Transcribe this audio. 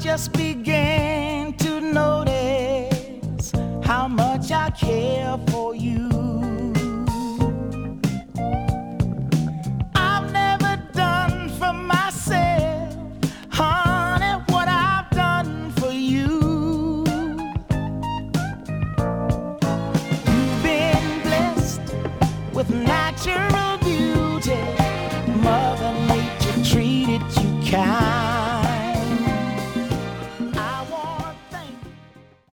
just began to notice how much I care for you. I've never done for myself, honey, what I've done for you. You've been blessed with natural